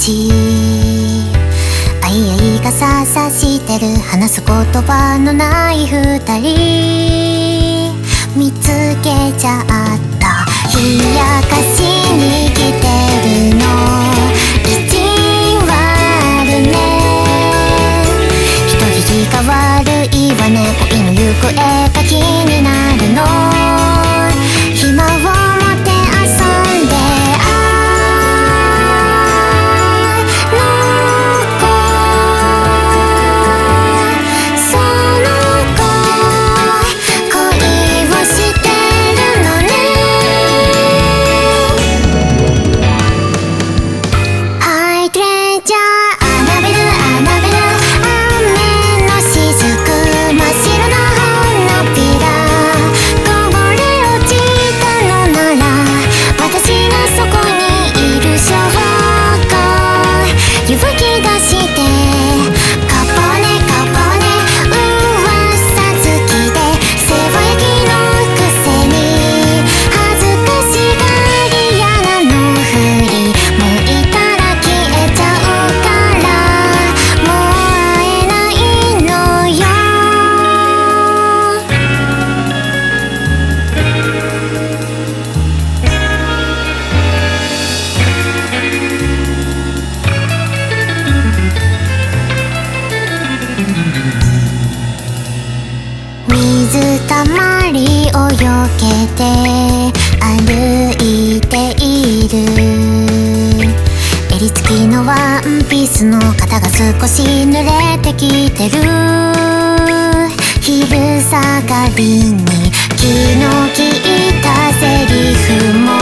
ちあいあい傘さしてる話す言葉のない二人見つけちゃった冷やかしに来てるの意地悪ね人聞きが悪いわね恋の行方が気になるの暇を持って遊んで水たまりをよけて歩いている襟付きのワンピースの肩が少し濡れてきてる昼下がりに気の利いたセリフも